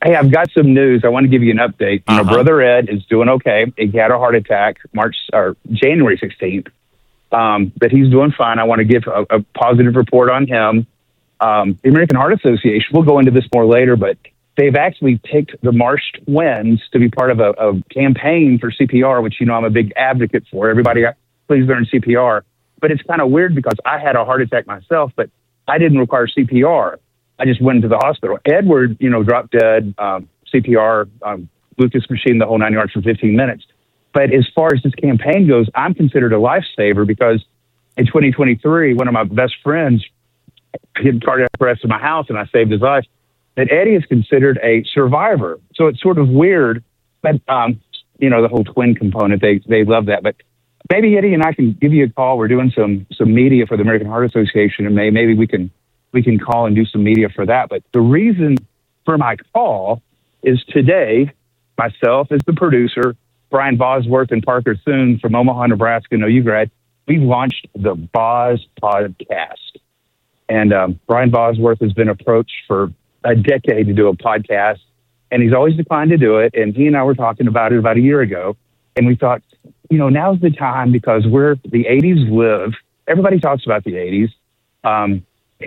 Hey, I've got some news. I want to give you an update. My brother Ed is doing okay. He had a heart attack January 16th, but he's doing fine. I want to give a positive report on him. The American Heart Association, we'll go into this more later, but they've actually picked the Marsh Twins to be part of a campaign for CPR, which, you know, I'm a big advocate for. Everybody, please learn CPR. But it's kind of weird because I had a heart attack myself, but I didn't require CPR. I just went into the hospital. Edward, you know, dropped dead, CPR, Lucas machine, the whole 9 yards for 15 minutes. But as far as this campaign goes, I'm considered a lifesaver because in 2023, one of my best friends hit cardiac arrest in my house and I saved his life. That Eddie is considered a survivor. So it's sort of weird, but, you know, the whole twin component, they love that. But maybe Eddie and I can give you a call. We're doing some media for the American Heart Association, and maybe we can call and do some media for that. But the reason for my call is today, myself as the producer, Brian Bosworth and Parker Thune from Omaha, Nebraska, no, you grad, we launched the Boz Podcast. And Brian Bosworth has been approached for a decade to do a podcast, and he's always declined to do it. And he and I were talking about it about a year ago, and we thought, you know, now's the time because the 80s live. Everybody talks about the 80s.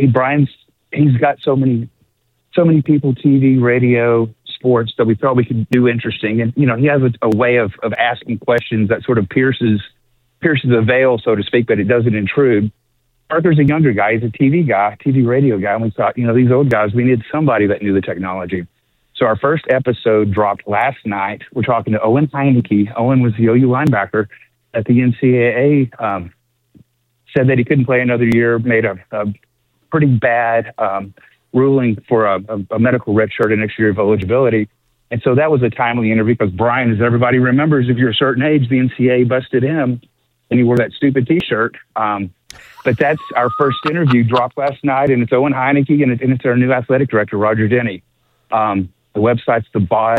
He's got so many people, TV, radio, sports, that we thought we could do interesting. And, you know, he has a way of asking questions that sort of pierces the veil, so to speak, but it doesn't intrude. Arthur's a younger guy. He's a TV radio guy. And we thought, you know, these old guys, we need somebody that knew the technology. So our first episode dropped last night. We're talking to Owen Heineke. Owen was the OU linebacker at the NCAA. Said that he couldn't play another year, made a pretty bad ruling for a medical redshirt and next year of eligibility. And so that was a timely interview because Brian, as everybody remembers, if you're a certain age, the NCAA busted him and he wore that stupid T-shirt. But that's our first interview, dropped last night, and it's Owen Heineke, and it's our new athletic director, Roger Denny. The website's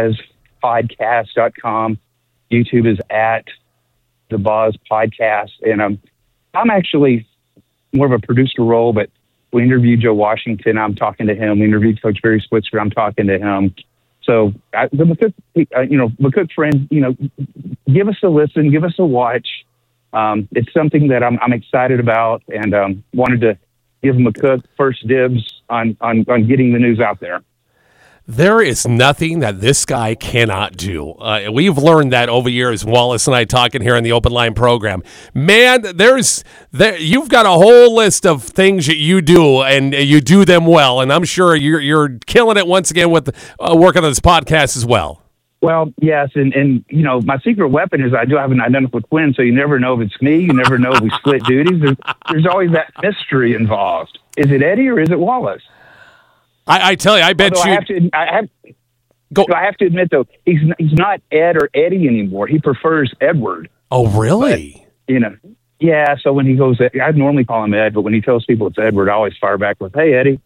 thebozpodcast.com. YouTube is at the Boz Podcast. And I'm actually more of a producer role, but we interviewed Joe Washington. I'm talking to him. We interviewed Coach Barry Switzer. I'm talking to him. So the McCook friend, you know, give us a listen, give us a watch. It's something that I'm excited about, and wanted to give McCook first dibs on getting the news out there. There is nothing that this guy cannot do. We've learned that over years, Wallace and I talking here on the Open Line program. Man, you've got a whole list of things that you do, and you do them well. And I'm sure you're killing it once again with working on this podcast as well. Well, yes, and you know, my secret weapon is I do have an identical twin, so you never know if it's me. You never know if we split duties. There's always that mystery involved. Is it Eddie or is it Wallace? I tell you, I bet Although you. I have to admit, though, he's not Ed or Eddie anymore. He prefers Edward. Oh, really? But, you know, yeah. So when he goes, I'd normally call him Ed, but when he tells people it's Edward, I always fire back with, "Hey, Eddie."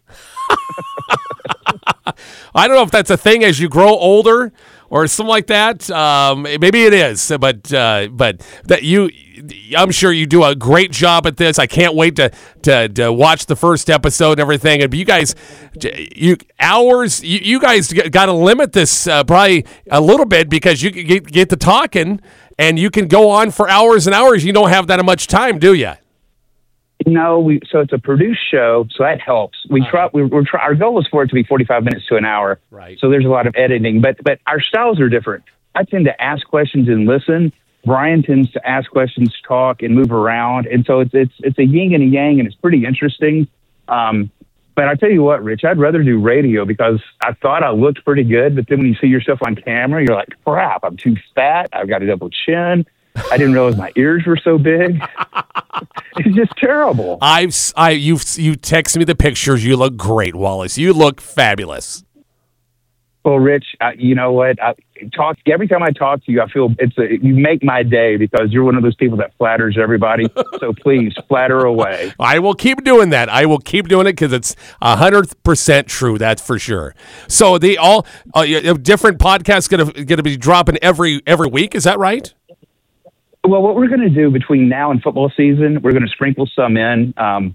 I don't know if that's a thing as you grow older or something like that. Maybe it is, but that I'm sure you do a great job at this. I can't wait to watch the first episode and everything. And you guys, you guys got to limit this probably a little bit because you can get to talking and you can go on for hours and hours. You don't have that much time, do you? No, so it's a produced show, so that helps. Our goal is for it to be 45 minutes to an hour. Right. So there's a lot of editing, but our styles are different. I tend to ask questions and listen. Brian tends to ask questions, talk, and move around, and so it's a yin and a yang, and it's pretty interesting. But I tell you what, Rich, I'd rather do radio because I thought I looked pretty good, but then when you see yourself on camera, you're like, crap, I'm too fat. I've got a double chin. I didn't realize my ears were so big. It's just terrible. You texted me the pictures. You look great, Wallace. You look fabulous. Well, Rich, you know what? Every time I talk to you, I feel you make my day because you're one of those people that flatters everybody. So please flatter away. I will keep doing that. I will keep doing it because it's 100% true. That's for sure. So different podcasts going to be dropping every week. Is that right? Well, what we're going to do between now and football season, we're going to sprinkle some in.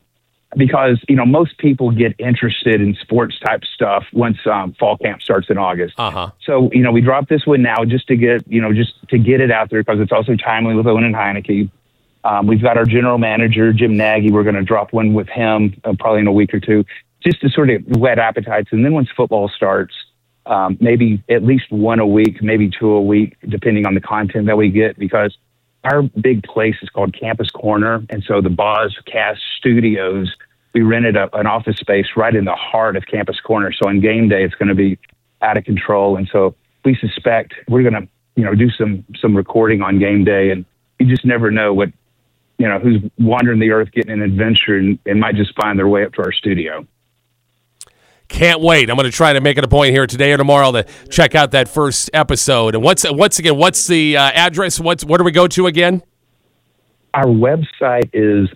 because, most people get interested in sports type stuff once fall camp starts in August. So, we dropped this one now just to get it out there because it's also timely with Owen and Heineke. We've got our general manager, Jim Nagy. We're going to drop one with him probably in a week or two, just to sort of whet appetites. And then once football starts, maybe at least one a week, maybe two a week, depending on the content that we get, because our big place is called Campus Corner. And so the Bozcast Studios, we rented an office space right in the heart of Campus Corner. So on game day, it's going to be out of control. And so we suspect we're going to, do some recording on game day. And you just never know who's wandering the earth, getting an adventure, and might just find their way up to our studio. Can't wait. I'm going to try to make it a point here today or tomorrow to check out that first episode. And what's the address? Where do we go to again? Our website is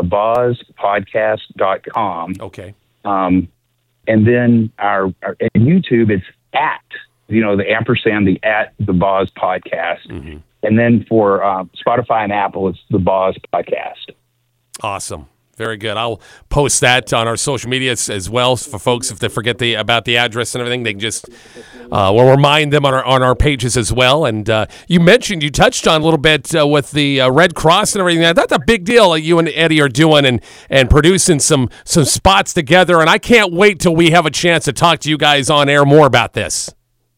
thebozpodcast.com. Okay. And then our YouTube, it's at, the ampersand, the Boz Podcast. Mm-hmm. And then for Spotify and Apple, it's the Boz Podcast. Awesome. Very good. I'll post that on our social media as well for folks if they forget about the address and everything. They can just we'll remind them on our pages as well. And you touched on a little bit with the Red Cross and everything. That's a big deal that you and Eddie are doing and producing some spots together. And I can't wait till we have a chance to talk to you guys on air more about this.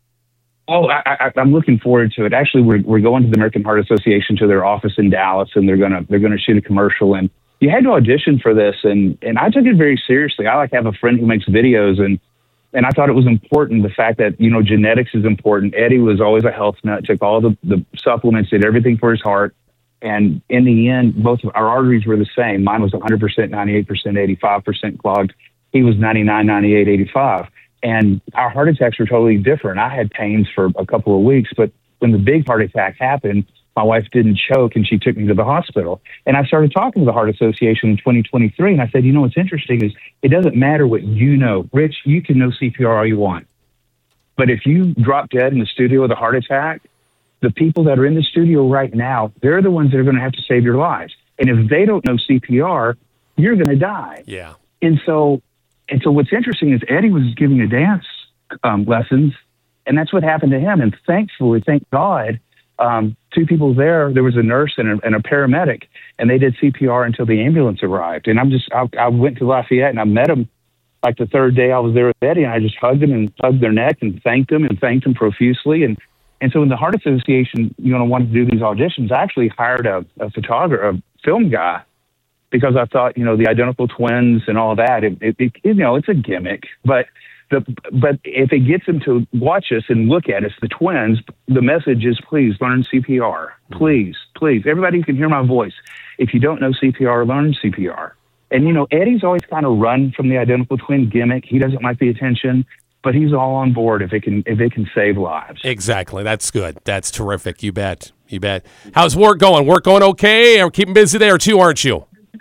Oh, I'm looking forward to it. Actually, we're going to the American Heart Association to their office in Dallas, and they're gonna shoot a commercial. And you had to audition for this, and I took it very seriously. I have a friend who makes videos, and I thought it was important, the fact that, genetics is important. Eddie was always a health nut, took all the supplements, did everything for his heart. And in the end, both of our arteries were the same. Mine was 100%, 98%, 85% clogged. He was 99, 98, 85. And our heart attacks were totally different. I had pains for a couple of weeks, but when the big heart attack happened, my wife didn't choke, and she took me to the hospital. And I started talking to the Heart Association in 2023, and I said, what's interesting is it doesn't matter what you know. Rich, you can know CPR all you want. But if you drop dead in the studio with a heart attack, the people that are in the studio right now, they're the ones that are going to have to save your lives. And if they don't know CPR, you're going to die. Yeah. And so what's interesting is Eddie was giving a dance lessons, and that's what happened to him. And thankfully, thank God, two people there was a nurse and a paramedic, and they did CPR until the ambulance arrived. And I went to Lafayette, and I met them like the third day I was there with Eddie, and I just hugged them and hugged their neck and thanked them profusely. And so when the Heart Association, wanted to do these auditions, I actually hired a photographer, a film guy, because I thought, the identical twins and all that, it's a gimmick, but if it gets them to watch us and look at us, the twins, the message is, please learn CPR. Please. Everybody can hear my voice. If you don't know CPR, learn CPR. And, Eddie's always kind of run from the identical twin gimmick. He doesn't like the attention, but he's all on board if it can save lives. Exactly. That's good. That's terrific. You bet. How's work going? Work going okay? Or keeping busy there too, aren't you?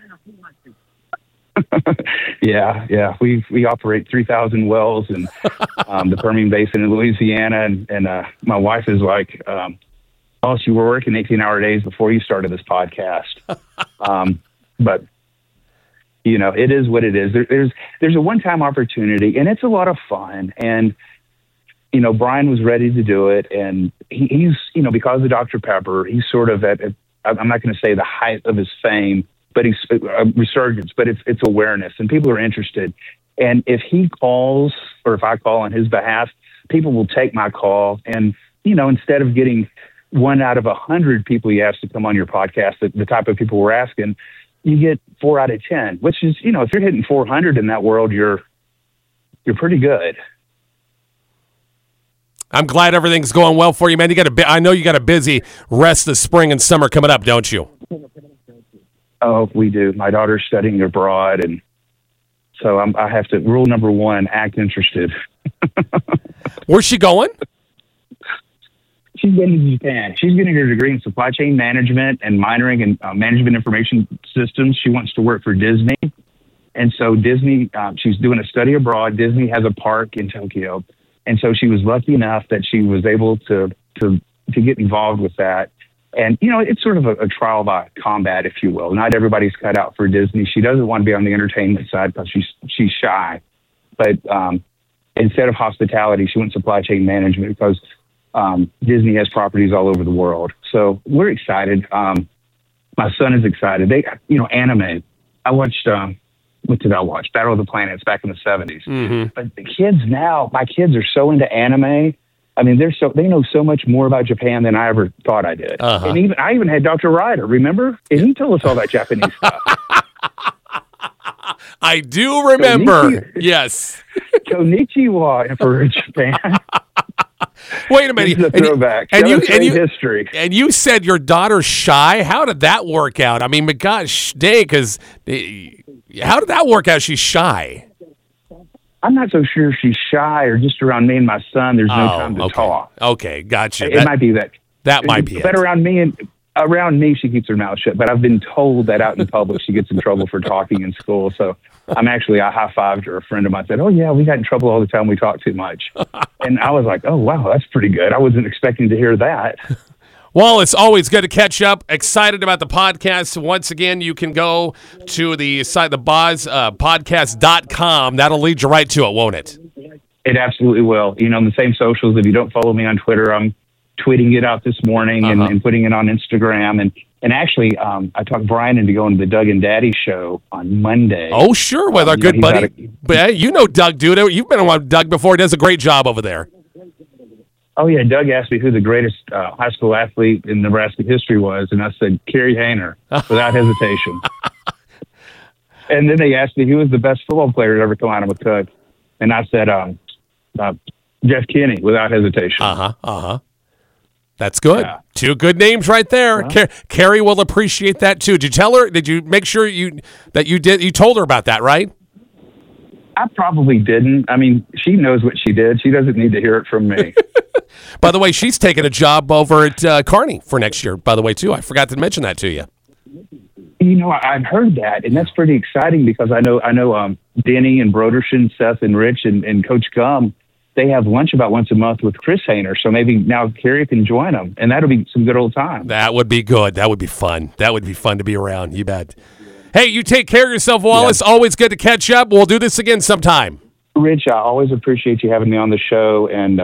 Yeah. We operate 3,000 wells in the Permian Basin in Louisiana, and my wife is like, "Oh, you were working 18-hour days before you started this podcast." But it is what it is. There's a one-time opportunity, and it's a lot of fun. And Brian was ready to do it, and he's because of Dr. Pepper, he's sort of at I'm not going to say the height of his fame, but he's resurgence, but it's awareness, and people are interested. And if he calls, or if I call on his behalf, people will take my call. And, instead of getting 1 out of 100 people you ask to come on your podcast, the type of people we're asking, you get 4 out of 10, which is, if you're hitting 400 in that world, you're pretty good. I'm glad everything's going well for you, man. I know you got a busy rest of spring and summer coming up, don't you? Oh, we do. My daughter's studying abroad, and so I have to, rule number 1, act interested. Where's she going? She's going to Japan. She's getting her degree in supply chain management and minoring in management information systems. She wants to work for Disney. And so Disney, she's doing a study abroad. Disney has a park in Tokyo. And so she was lucky enough that she was able to get involved with that. And, it's sort of a trial by combat, if you will. Not everybody's cut out for Disney. She doesn't want to be on the entertainment side because she's shy. But instead of hospitality, she went supply chain management because Disney has properties all over the world. So we're excited. My son is excited. Anime. I watched, what did I watch? Battle of the Planets back in the 70s. Mm-hmm. But the kids now, my kids are so into anime. I mean, they know so much more about Japan than I ever thought I did. Uh-huh. And I even had Dr. Ryder, remember? And he told us all that Japanese stuff. I do remember. Yes. Konnichiwa for Japan. Wait a minute. This is a throwback. History. And you said your daughter's shy. How did that work out? I mean, gosh, dang, because how did that work out? She's shy. I'm not so sure if she's shy or just around me and my son. There's no time to talk. Okay, gotcha. It might be that. That might be but it. Around me, she keeps her mouth shut. But I've been told that out in public, she gets in trouble for talking in school. So I high-fived her. A friend of mine said, "Oh yeah, we got in trouble all the time. We talk too much." And I was like, "Oh wow, that's pretty good. I wasn't expecting to hear that." Well, it's always good to catch up. Excited about the podcast. Once again, you can go to the site, thebozpodcast.com. That'll lead you right to it, won't it? It absolutely will. On the same socials. If you don't follow me on Twitter, I'm tweeting it out this morning and putting it on Instagram. And actually, I talked Brian into going to the Doug and Daddy show on Monday. Oh, sure, with our good buddy. But Doug, dude. You've been on Doug before. He does a great job over there. Oh, yeah. Doug asked me who the greatest high school athlete in Nebraska history was, and I said, Kerry Hayner, without hesitation. And then they asked me who was the best football player to ever come out of McCook, and I said, Jeff Kinney, without hesitation. That's good. Yeah. Two good names right there. Well, Kerry will appreciate that, too. Did you tell her? Did you make sure you told her about that, right? I probably didn't. I mean, she knows what she did. She doesn't need to hear it from me. By the way, she's taking a job over at Kearney for next year, by the way, too. I forgot to mention that to you. I've heard that, and that's pretty exciting because I know Denny and Broderson, Seth and Rich and Coach Gum, they have lunch about once a month with Chris Hayner, so maybe now Kerry can join them, and that'll be some good old time. That would be good. That would be fun. That would be fun to be around. You bet. Hey, you take care of yourself, Wallace. Yeah. Always good to catch up. We'll do this again sometime. Rich, I always appreciate you having me on the show, and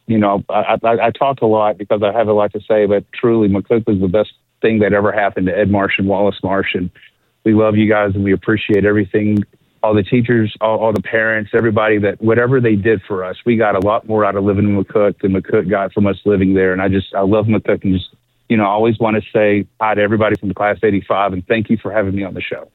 I talk a lot because I have a lot to say, but truly, McCook was the best thing that ever happened to Ed Marsh and Wallace Marsh, and we love you guys, and we appreciate everything. All the teachers, all the parents, everybody that whatever they did for us, we got a lot more out of living in McCook than McCook got from us living there. And I love McCook, and I always want to say hi to everybody from the class 85 and thank you for having me on the show.